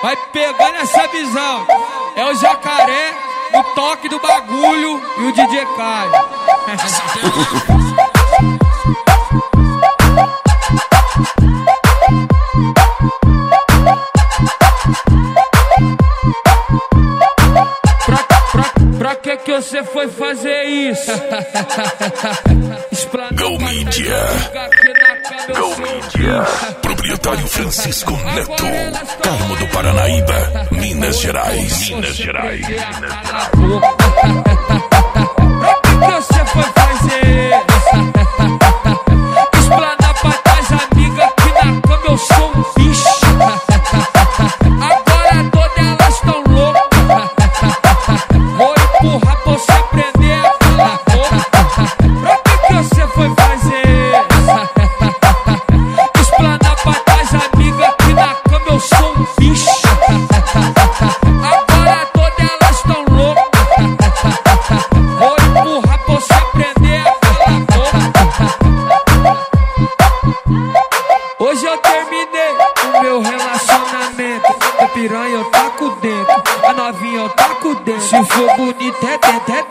Vai pegando essa visão. É o Jacaré, o toque do bagulho e o DJ Caio. Pra que você foi fazer isso? Go Mídia. Go Mídia. Proprietário Francisco Neto. Carmo do Paranaíba, Minas Gerais. Minas Gerais. Pra que você foi fazer? Explanar pra trás, amiga, que na cama eu sou um bicho. Agora todas elas tão loucas. Vou empurrar pra você aprender a falar pouco. Pra que você foi fazer? Explanar pra trás, amiga, que na cama eu sou um bicho. Agora todas elas tão loucas. Vou empurrar pra você aprender a falar pouco. Hoje eu terminei o meu relacionamento. A piranha eu taco dentro, a novinha eu taco dentro. Se for bonita é dentro, é